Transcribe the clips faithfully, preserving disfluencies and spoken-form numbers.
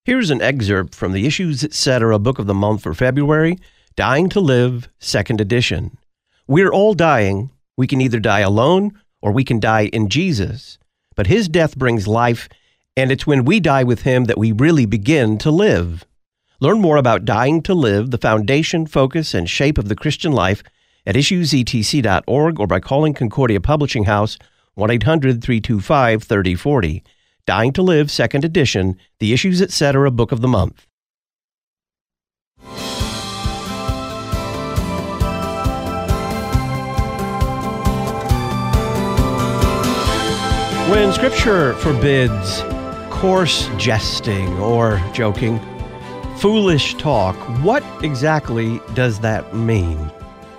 Here's an excerpt from the Issues Etc. Book of the Month for February, Dying to Live, second edition. We're all dying. We can either die alone or we can die in Jesus. But his death brings life, and it's when we die with him that we really begin to live. Learn more about dying to live, the foundation, focus, and shape of the Christian life at issues e t c dot org or by calling Concordia Publishing House one eight hundred, three two five, three oh four oh. Dying to Live, second edition, the Issues Etc. Book of the Month. When Scripture forbids coarse jesting or joking, foolish talk, what exactly does that mean?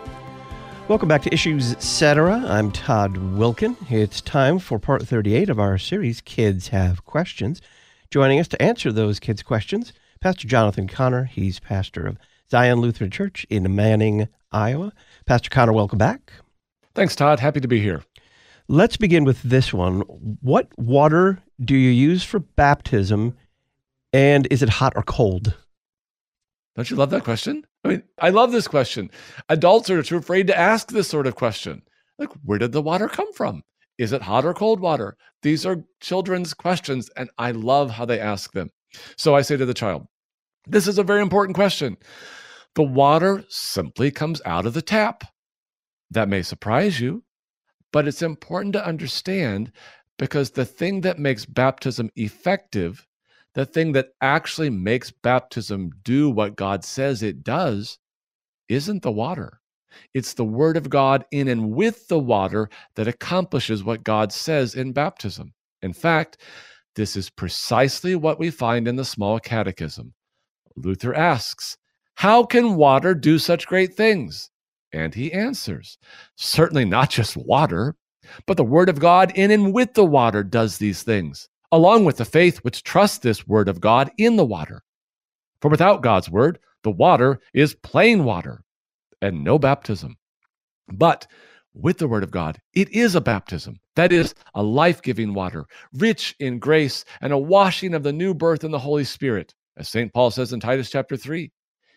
Welcome back to Issues Etc. I'm Todd Wilkin. It's time for part thirty-eight of our series, Kids Have Questions. Joining us to answer those kids' questions, Pastor Jonathan Conner. He's pastor of Zion Lutheran Church in Manning, Iowa. Pastor Conner, welcome back. Thanks, Todd. Happy to be here. Let's begin with this one. What water do you use for baptism, and is it hot or cold? Don't you love that question? I mean, I love this question. Adults are too afraid to ask this sort of question. Like, where did the water come from? Is it hot or cold water? These are children's questions, and I love how they ask them. So I say to the child, this is a very important question. The water simply comes out of the tap. That may surprise you, but it's important to understand because the thing that makes baptism effective, the thing that actually makes baptism do what God says it does, isn't the water. It's the Word of God in and with the water that accomplishes what God says in baptism. In fact, this is precisely what we find in the Small Catechism. Luther asks, how can water do such great things? And he answers, certainly not just water, but the Word of God in and with the water does these things, along with the faith which trusts this Word of God in the water. For without God's Word, the water is plain water and no baptism. But with the Word of God, it is a baptism. That is, a life-giving water, rich in grace and a washing of the new birth in the Holy Spirit. As Saint Paul says in Titus chapter three,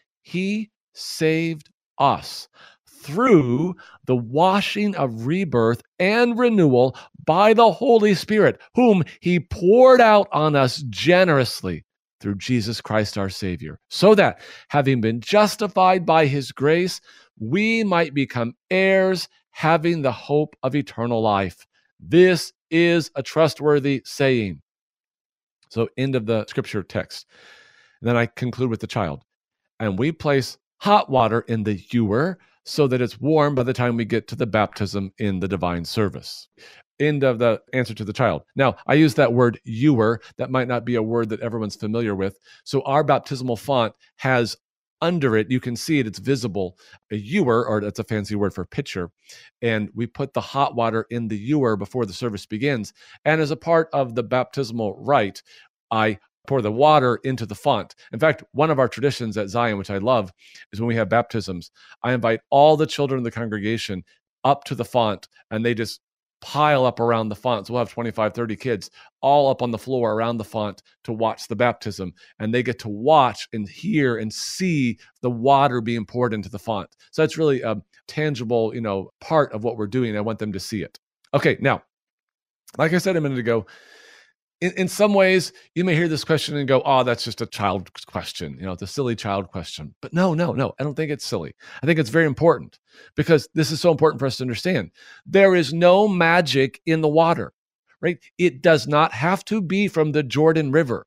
he saved us through the washing of rebirth and renewal by the Holy Spirit, whom he poured out on us generously through Jesus Christ our Savior, so that, having been justified by his grace, we might become heirs, having the hope of eternal life. This is a trustworthy saying. So, end of the scripture text. And then I conclude with the child. And we place hot water in the ewer so that it's warm by the time we get to the baptism in the divine service. End of the answer to the child. Now, I use that word ewer. That might not be a word that everyone's familiar with. So our baptismal font has under it, you can see it, it's visible, a ewer, or that's a fancy word for pitcher. And we put the hot water in the ewer before the service begins. And as a part of the baptismal rite, I pour the water into the font. In fact, one of our traditions at Zion, which I love, is when we have baptisms, I invite all the children in the congregation up to the font, and they just pile up around the font. So we'll have twenty-five, thirty kids all up on the floor around the font to watch the baptism. And they get to watch and hear and see the water being poured into the font. So that's really a tangible, you know, part of what we're doing. I want them to see it. Okay, now, like I said a minute ago, In, in some ways, you may hear this question and go, oh, that's just a child question. You know, it's a silly child question. But no, no, no, I don't think it's silly. I think it's very important because this is so important for us to understand. There is no magic in the water, right? It does not have to be from the Jordan River.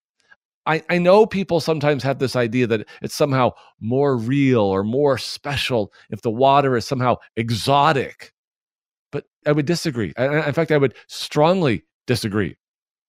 I, I know people sometimes have this idea that it's somehow more real or more special if the water is somehow exotic. But I would disagree. In fact, I would strongly disagree.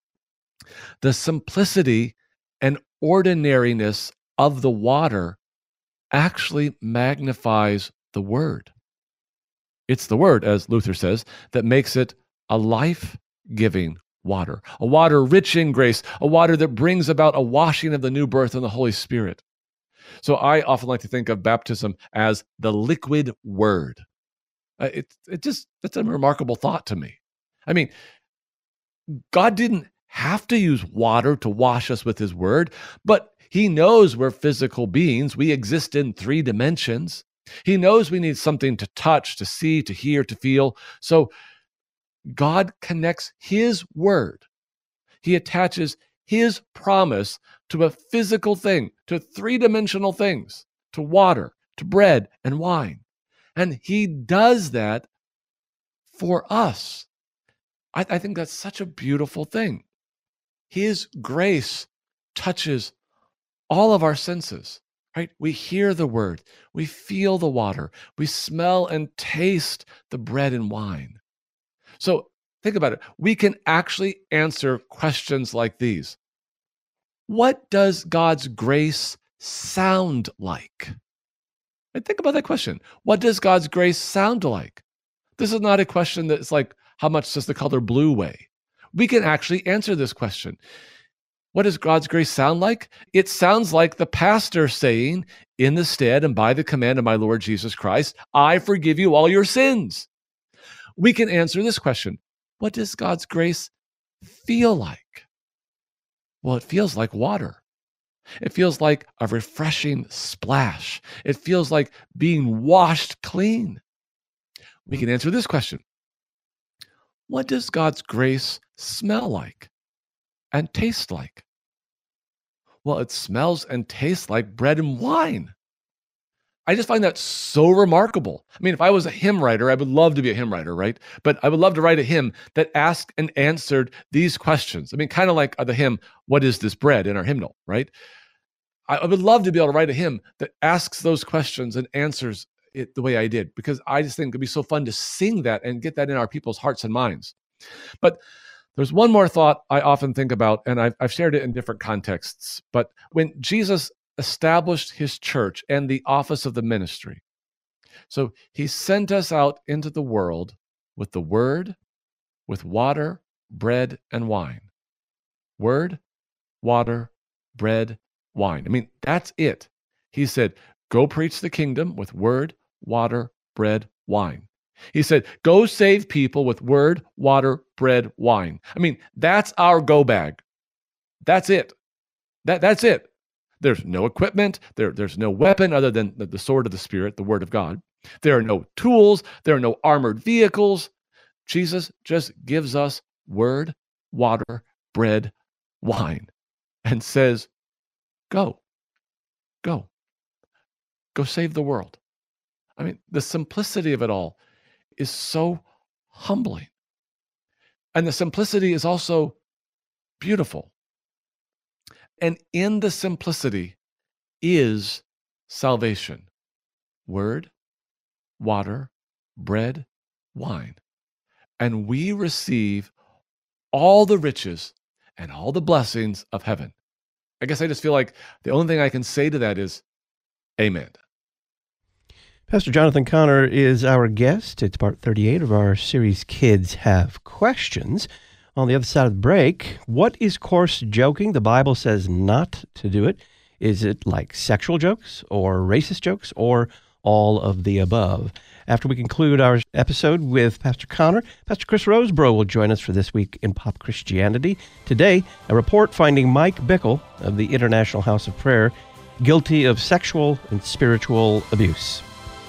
The simplicity and ordinariness of the water actually magnifies the Word. It's the Word, as Luther says, that makes it a life-giving water, a water rich in grace, a water that brings about a washing of the new birth in the Holy Spirit. So I often like to think of baptism as the liquid Word. Uh, it, it just, that's a remarkable thought to me. I mean, God didn't have to use water to wash us with his word, but he knows we're physical beings. We exist in three dimensions. He knows we need something to touch, to see, to hear, to feel. So God connects his word. He attaches his promise to a physical thing, to three-dimensional things, to water, to bread and wine. And he does that for us. I, I think that's such a beautiful thing. His grace touches all of our senses, right? We hear the word, we feel the water, we smell and taste the bread and wine. So think about it. We can actually answer questions like these. What does God's grace sound like? And think about that question. What does God's grace sound like? This is not a question that's like, how much does the color blue weigh? We can actually answer this question. What does God's grace sound like? It sounds like the pastor saying, in the stead and by the command of my Lord Jesus Christ, I forgive you all your sins. We can answer this question. What does God's grace feel like? Well, it feels like water. It feels like a refreshing splash. It feels like being washed clean. We can answer this question. What does God's grace smell like and taste like? Well, it smells and tastes like bread and wine. I just find that so remarkable. I mean, if I was a hymn writer, I would love to be a hymn writer, right? But I would love to write a hymn that asked and answered these questions. I mean, kind of like the hymn, what is this bread, in our hymnal, right? I would love to be able to write a hymn that asks those questions and answers it the way I did, because I just think it'd be so fun to sing that and get that in our people's hearts and minds. But there's one more thought I often think about, and I've, I've shared it in different contexts. But when Jesus established his church and the office of the ministry, so he sent us out into the world with the word, with water, bread, and wine. Word, water, bread, wine. I mean, that's it. He said, go preach the kingdom with word, water, bread, wine. He said, go save people with word, water, bread, wine. I mean, that's our go bag. That's it. That, that's it. There's no equipment. There, there's no weapon other than the, the sword of the Spirit, the word of God. There are no tools. There are no armored vehicles. Jesus just gives us word, water, bread, wine, and says, go, go, go save the world. I mean, the simplicity of it all is so humbling. And the simplicity is also beautiful. And in the simplicity is salvation. Word, water, bread, wine. And we receive all the riches and all the blessings of heaven. I guess I just feel like the only thing I can say to that is, amen. Pastor Jonathan Conner is our guest. It's part thirty-eight of our series, Kids Have Questions. On the other side of the break, what is coarse joking? The Bible says not to do it. Is it like sexual jokes or racist jokes or all of the above? After we conclude our episode with Pastor Conner, Pastor Chris Rosebrough will join us for This Week in Pop Christianity. Today, a report finding Mike Bickle of the International House of Prayer guilty of sexual and spiritual abuse.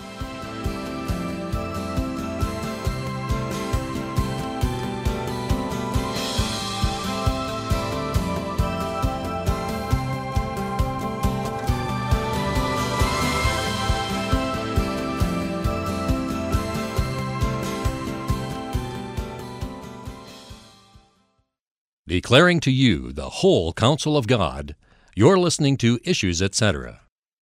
Declaring to you the whole counsel of God, you're listening to Issues, et cetera.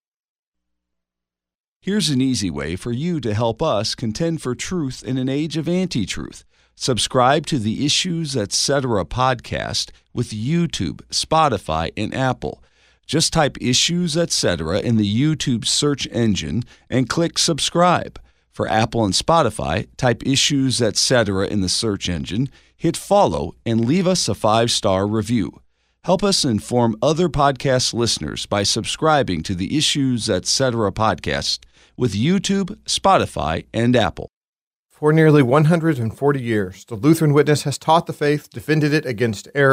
Here's an easy way for you to help us contend for truth in an age of anti-truth. Subscribe to the Issues, et cetera podcast with YouTube, Spotify, and Apple. Just type Issues, et cetera in the YouTube search engine and click subscribe. For Apple and Spotify, type Issues, et cetera in the search engine, hit follow, and leave us a five-star review. Help us inform other podcast listeners by subscribing to the Issues, et cetera podcast with YouTube, Spotify, and Apple. For nearly one hundred forty years, the Lutheran Witness has taught the faith, defended it against error,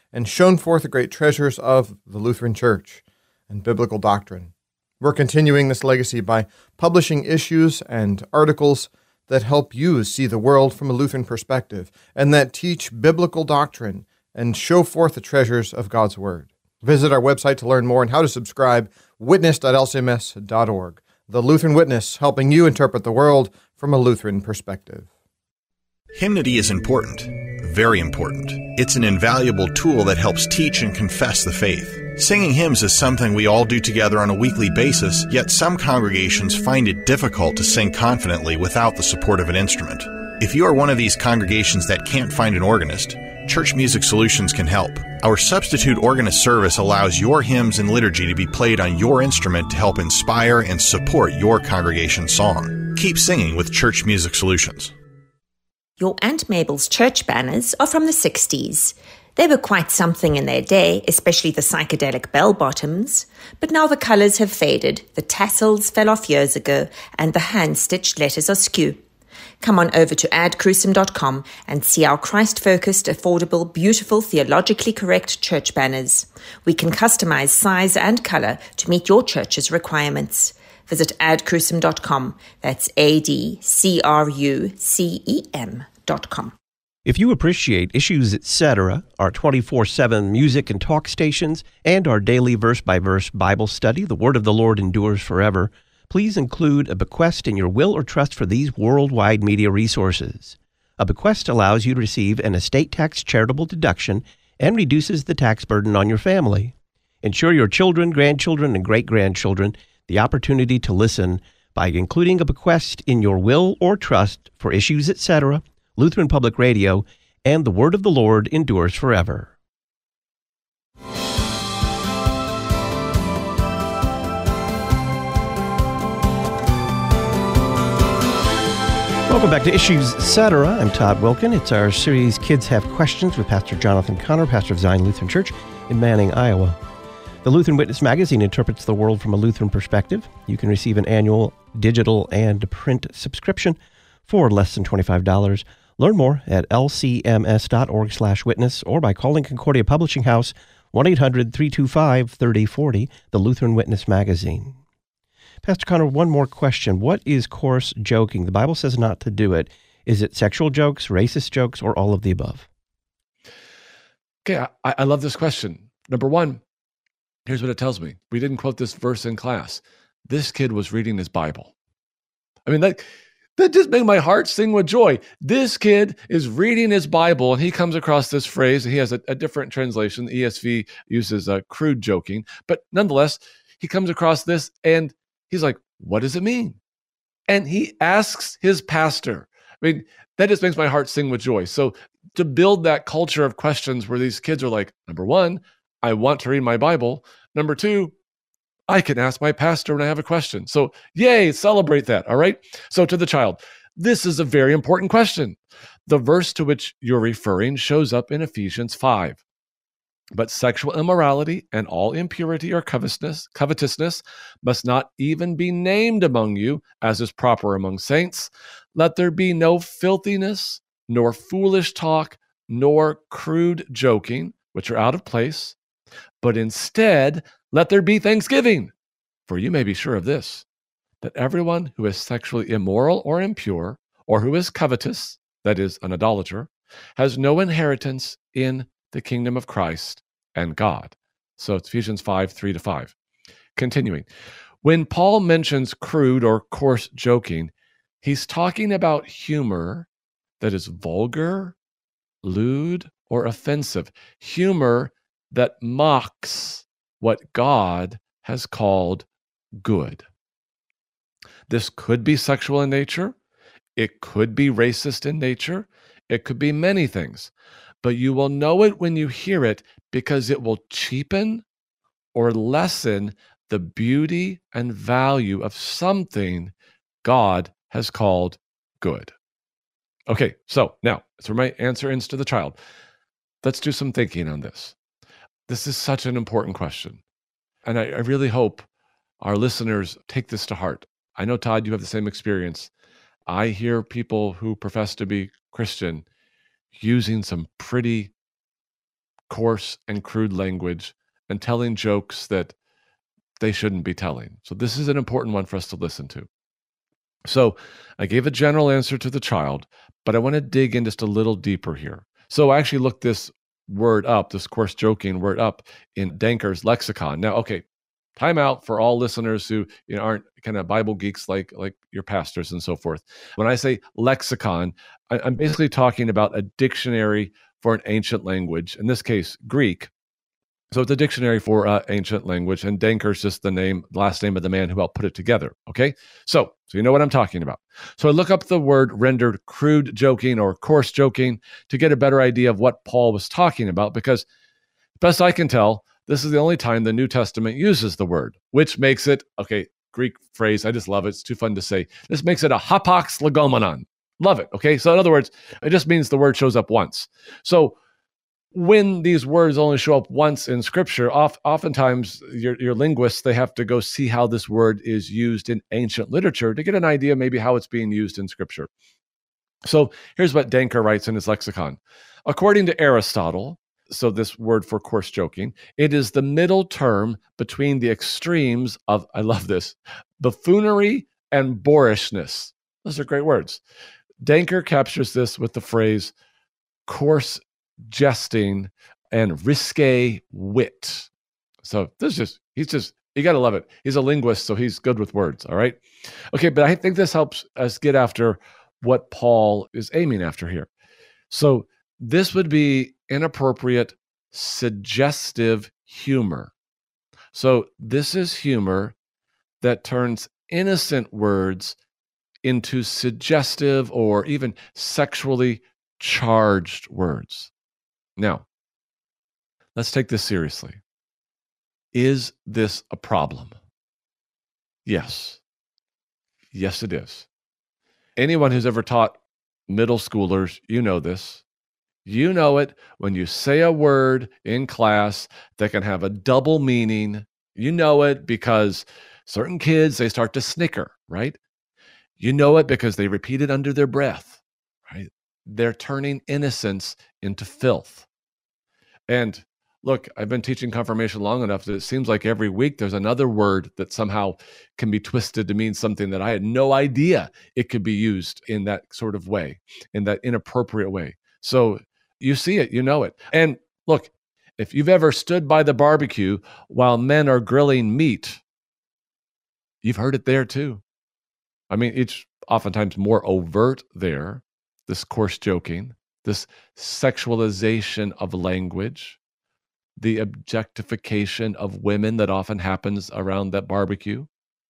and shown forth the great treasures of the Lutheran Church and biblical doctrine. We're continuing this legacy by publishing issues and articles that help you see the world from a Lutheran perspective and that teach biblical doctrine and show forth the treasures of God's Word. Visit our website to learn more and how to subscribe, witness dot l c m s dot org. The Lutheran Witness, helping you interpret the world from a Lutheran perspective. Hymnody is important, very important. It's an invaluable tool that helps teach and confess the faith. Singing hymns is something we all do together on a weekly basis, yet some congregations find it difficult to sing confidently without the support of an instrument. If you are one of these congregations that can't find an organist, Church Music Solutions can help. Our substitute organist service allows your hymns and liturgy to be played on your instrument to help inspire and support your congregation's song. Keep singing with Church Music Solutions. Your Aunt Mabel's church banners are from the sixties. They were quite something in their day, especially the psychedelic bell-bottoms. But now the colours have faded, the tassels fell off years ago, and the hand-stitched letters are skew. Come on over to ad crucem dot com and see our Christ-focused, affordable, beautiful, theologically correct church banners. We can customize size and color to meet your church's requirements. Visit ad crucem dot com. That's A D C R U C E M dot com. If you appreciate Issues Etc., our twenty-four seven music and talk stations, and our daily verse-by-verse Bible study, The Word of the Lord Endures Forever, please include a bequest in your will or trust for these worldwide media resources. A bequest allows you to receive an estate tax charitable deduction and reduces the tax burden on your family. Ensure your children, grandchildren, and great-grandchildren the opportunity to listen by including a bequest in your will or trust for Issues Etc., Lutheran Public Radio, and The Word of the Lord Endures Forever. Welcome back to Issues Etc. I'm Todd Wilkin. It's our series Kids Have Questions with Pastor Jonathan Connor, pastor of Zion Lutheran Church in Manning, Iowa. The Lutheran Witness magazine interprets the world from a Lutheran perspective. You can receive an annual digital and print subscription for less than twenty-five dollars. Learn more at l c m s dot org slash witness or by calling Concordia Publishing House, one eight hundred three two five three oh four oh, the Lutheran Witness magazine. Pastor Connor, one more question. What is coarse joking? The Bible says not to do it. Is it sexual jokes, racist jokes, or all of the above? Okay, I, I love this question. Number one, here's what it tells me. We didn't quote this verse in class. This kid was reading his Bible. I mean, that, that just made my heart sing with joy. This kid is reading his Bible, and he comes across this phrase, and he has a, a different translation. The E S V uses uh, crude joking. But nonetheless, he comes across this, and he's like, what does it mean? And he asks his pastor. I mean, that just makes my heart sing with joy. So to build that culture of questions where these kids are like, number one, I want to read my Bible. Number two, I can ask my pastor when I have a question. So yay, celebrate that, all right? So to the child, this is a very important question. The verse to which you're referring shows up in Ephesians five. But sexual immorality and all impurity or covetousness, covetousness must not even be named among you, as is proper among saints. Let there be no filthiness, nor foolish talk, nor crude joking, which are out of place, but instead let there be thanksgiving. For you may be sure of this, that everyone who is sexually immoral or impure, or who is covetous, that is, an idolater, has no inheritance in the kingdom of Christ and God. So it's Ephesians five, three to five. Continuing. When Paul mentions crude or coarse joking, he's talking about humor that is vulgar, lewd, or offensive. Humor that mocks what God has called good. This could be sexual in nature. It could be racist in nature. It could be many things. But you will know it when you hear it because it will cheapen or lessen the beauty and value of something God has called good. Okay, so now, that's where my answer ends to the child. Let's do some thinking on this. This is such an important question. And I, I really hope our listeners take this to heart. I know, Todd, you have the same experience. I hear people who profess to be Christian using some pretty coarse and crude language and telling jokes that they shouldn't be telling. So this is an important one for us to listen to. So I gave a general answer to the child, but I want to dig in just a little deeper here. So I actually looked this word up, this coarse joking word up in Denker's lexicon. Now, okay, time out for all listeners who you know aren't kind of Bible geeks like like your pastors and so forth. When I say lexicon, I, I'm basically talking about a dictionary for an ancient language, in this case, Greek. So it's a dictionary for uh, ancient language, and Denker's just the name, last name of the man who helped put it together, okay? So, so you know what I'm talking about. So I look up the word rendered crude joking or coarse joking to get a better idea of what Paul was talking about, because best I can tell, this is the only time the New Testament uses the word, which makes it, okay, Greek phrase, I just love it, it's too fun to say. This makes it a hapax legomenon. Love it, okay? So in other words, it just means the word shows up once. So when these words only show up once in Scripture, oft, oftentimes your, your linguists, they have to go see how this word is used in ancient literature to get an idea maybe how it's being used in Scripture. So here's what Denker writes in his lexicon. According to Aristotle, so this word for coarse joking, it is the middle term between the extremes of, I love this, buffoonery and boorishness. Those are great words. Denker captures this with the phrase coarse jesting and risque wit. So this is just, he's just, you got to love it. He's a linguist, so he's good with words, all right? Okay, but I think this helps us get after what Paul is aiming after here. So this would be inappropriate, suggestive humor. So this is humor that turns innocent words into suggestive or even sexually charged words. Now, let's take this seriously. Is this a problem? Yes. Yes, it is. Anyone who's ever taught middle schoolers, you know this. You know it when you say a word in class that can have a double meaning. You know it because certain kids, they start to snicker, right? You know it because they repeat it under their breath, right? They're turning innocence into filth. And look, I've been teaching confirmation long enough that it seems like every week there's another word that somehow can be twisted to mean something that I had no idea it could be used in that sort of way, in that inappropriate way. So you see it, you know it. And look, if you've ever stood by the barbecue while men are grilling meat, you've heard it there too. I mean, it's oftentimes more overt there, this coarse joking, this sexualization of language, the objectification of women that often happens around that barbecue.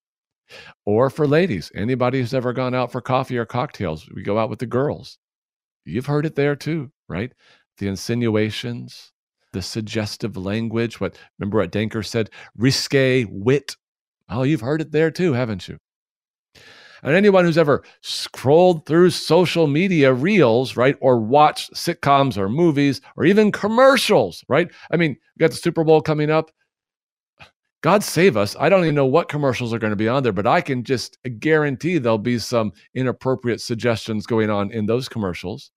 Or for ladies, anybody who's ever gone out for coffee or cocktails, we go out with the girls. You've heard it there too, right? The insinuations, the suggestive language, what remember what Denker said, risque wit. Oh, you've heard it there too, haven't you? And anyone who's ever scrolled through social media reels, right, or watched sitcoms or movies or even commercials, right? I mean, we got the Super Bowl coming up. God save us. I don't even know what commercials are going to be on there, but I can just guarantee there'll be some inappropriate suggestions going on in those commercials.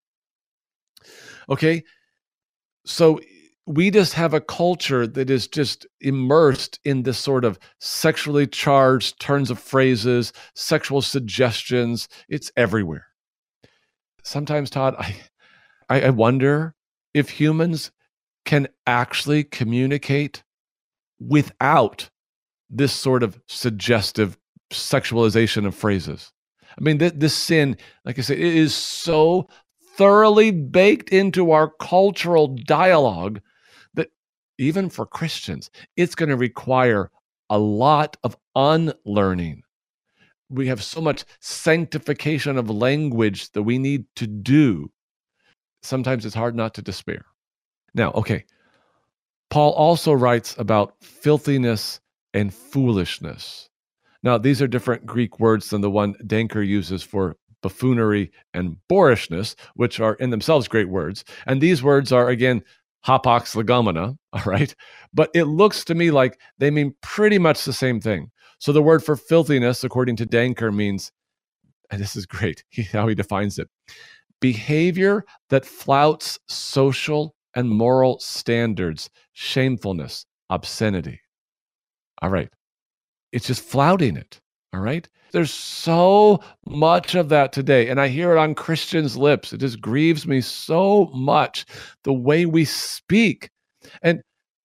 Okay, so we just have a culture that is just immersed in this sort of sexually charged turns of phrases, sexual suggestions. It's everywhere. Sometimes, Todd, I, I wonder if humans can actually communicate without this sort of suggestive sexualization of phrases. I mean, th- this sin, like I said, it is so thoroughly baked into our cultural dialogue that even for Christians, it's going to require a lot of unlearning. We have so much sanctification of language that we need to do. Sometimes it's hard not to despair. Now, okay, Paul also writes about filthiness and foolishness. Now, these are different Greek words than the one Denker uses for buffoonery and boorishness, which are in themselves great words. And these words are, again, hapax legomena, all right? But it looks to me like they mean pretty much the same thing. So the word for filthiness, according to Denker, means, and this is great, how he defines it, behavior that flouts social and moral standards, shamefulness, obscenity. All right. It's just flouting it. All right. There's so much of that today. And I hear it on Christians' lips. It just grieves me so much, the way we speak. And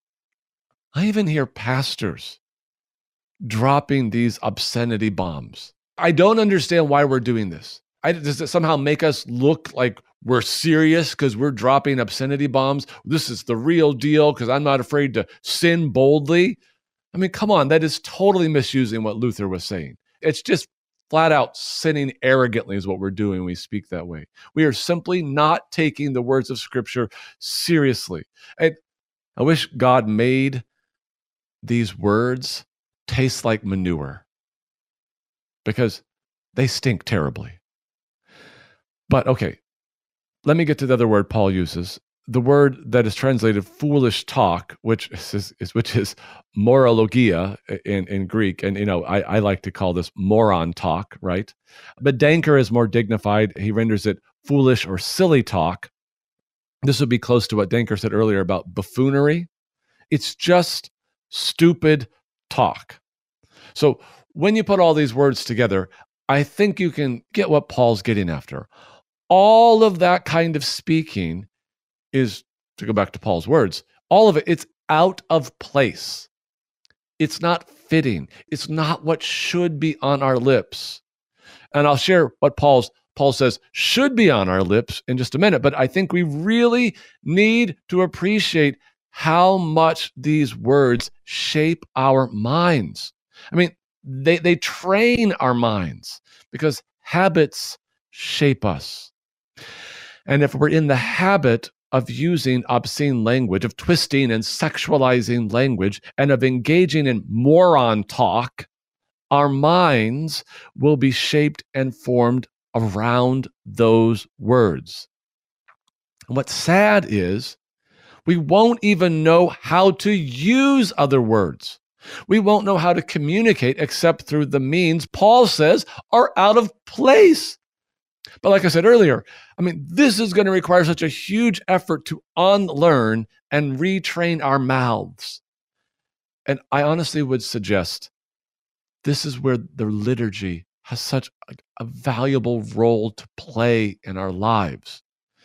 I even hear pastors dropping these obscenity bombs. I don't understand why we're doing this. I, does it somehow make us look like we're serious because we're dropping obscenity bombs? This is the real deal because I'm not afraid to sin boldly. I mean, come on, that is totally misusing what Luther was saying. It's just flat out sinning arrogantly is what we're doing when we speak that way. We are simply not taking the words of Scripture seriously. I, I wish God made these words taste like manure because they stink terribly. But okay, let me get to the other word Paul uses. The word that is translated foolish talk, which is, is which is morologia in, in Greek. And, you know, I, I like to call this moron talk, right? But Danker is more dignified. He renders it foolish or silly talk. This would be close to what Danker said earlier about buffoonery. It's just stupid talk. So when you put all these words together, I think you can get what Paul's getting after. All of that kind of speaking is, to go back to Paul's words, all of it, it's out of place. It's not fitting. It's not what should be on our lips. And I'll share what Paul's Paul says should be on our lips in just a minute, but I think we really need to appreciate how much these words shape our minds. I mean, they, they train our minds because habits shape us. And if we're in the habit of using obscene language, of twisting and sexualizing language, and of engaging in moron talk, our minds will be shaped and formed around those words. And what's sad is we won't even know how to use other words. We won't know how to communicate except through the means Paul says are out of place. But like I said earlier, I mean, this is going to require such a huge effort to unlearn and retrain our mouths. And I honestly would suggest this is where the liturgy has such a, a valuable role to play in our lives.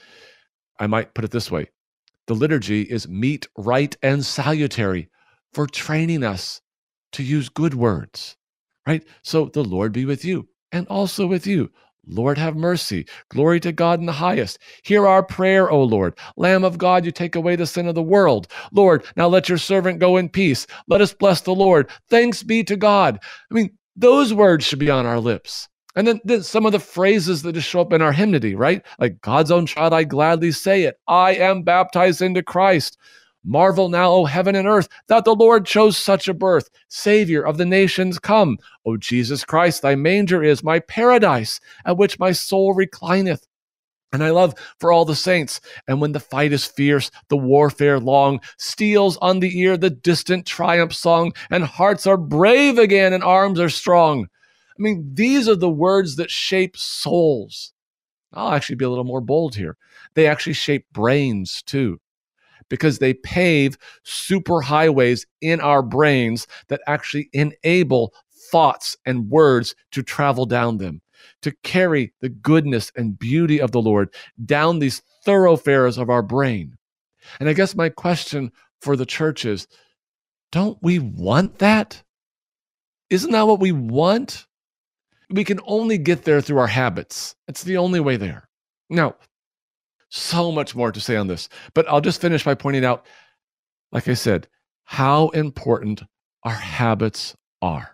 I might put it this way. The liturgy is meet, right, and salutary for training us to use good words, right? So the Lord be with you and also with you. Lord, have mercy. Glory to God in the highest. Hear our prayer, O Lord. Lamb of God, you take away the sin of the world. Lord, now let your servant go in peace. Let us bless the Lord. Thanks be to God. I mean, those words should be on our lips. And then, then some of the phrases that just show up in our hymnody, right? Like, God's own child, I gladly say it. I am baptized into Christ. Marvel now, O heaven and earth, that the Lord chose such a birth. Savior of the nations come. O Jesus Christ, thy manger is my paradise, at which my soul reclineth. And I love for all the saints. And when the fight is fierce, the warfare long, steals on the ear the distant triumph song, and hearts are brave again and arms are strong. I mean, these are the words that shape souls. I'll actually be a little more bold here. They actually shape brains too, because they pave superhighways in our brains that actually enable thoughts and words to travel down them, to carry the goodness and beauty of the Lord down these thoroughfares of our brain. And I guess my question for the church is, don't we want that? Isn't that what we want? We can only get there through our habits. It's the only way there. Now, so much more to say on this, but I'll just finish by pointing out, like I said, how important our habits are.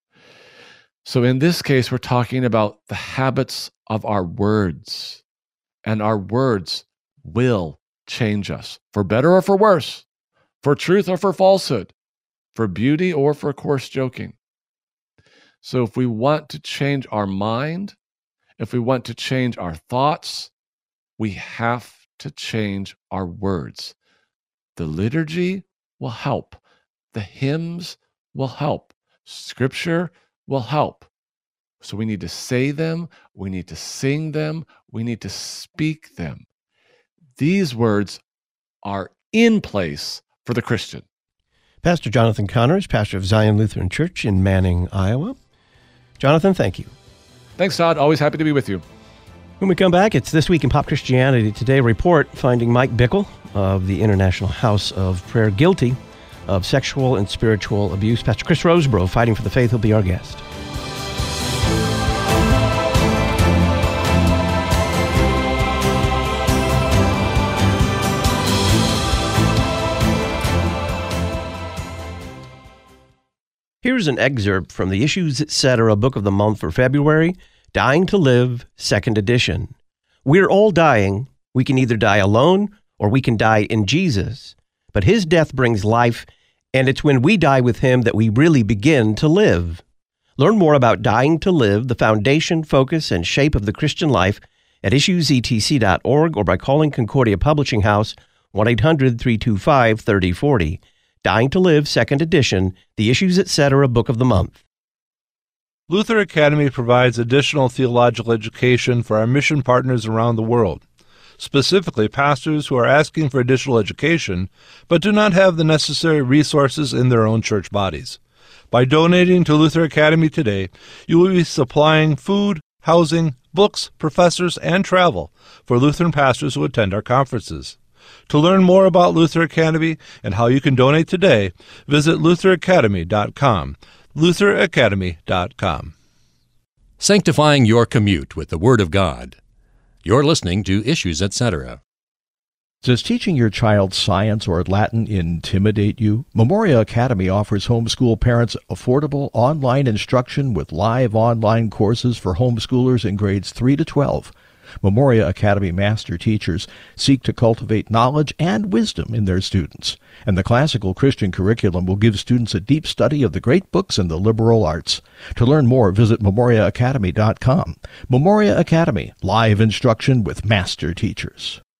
So in this case, we're talking about the habits of our words, and our words will change us for better or for worse, for truth or for falsehood, for beauty or for coarse joking. So if we want to change our mind, if we want to change our thoughts, we have to change our words. The liturgy will help. The hymns will help. Scripture will help. So we need to say them. We need to sing them. We need to speak them. These words are in place for the Christian. Pastor Jonathan Connors, pastor of Zion Lutheran Church in Manning, Iowa. Jonathan, thank you. Thanks, Todd. Always happy to be with you. When we come back, it's This Week in Pop Christianity Today report finding Mike Bickle of the International House of Prayer guilty of sexual and spiritual abuse. Pastor Chris Rosebrough, Fighting for the Faith, will be our guest. Here's an excerpt from the Issues Etc. Book of the Month for February, Dying to Live, second edition. We're all dying. We can either die alone or we can die in Jesus. But his death brings life, and it's when we die with him that we really begin to live. Learn more about Dying to Live, the foundation, focus, and shape of the Christian life at issues e t c dot org or by calling Concordia Publishing House one eight hundred, three two five, three oh four oh. Dying to Live, second edition, the Issues Etc. Book of the Month. Luther Academy provides additional theological education for our mission partners around the world, specifically pastors who are asking for additional education but do not have the necessary resources in their own church bodies. By donating to Luther Academy today, you will be supplying food, housing, books, professors, and travel for Lutheran pastors who attend our conferences. To learn more about Luther Academy and how you can donate today, visit luther academy dot com. luther academy dot com. Sanctifying your commute with the Word of God. You're listening to Issues Etc. Does teaching your child science or Latin intimidate you? Memoria Academy offers homeschool parents affordable online instruction with live online courses for homeschoolers in grades three to twelve. Memoria Academy master teachers seek to cultivate knowledge and wisdom in their students, and the classical Christian curriculum will give students a deep study of the great books and the liberal arts. To learn more, visit memoria academy dot com. Memoria Academy, live instruction with master teachers.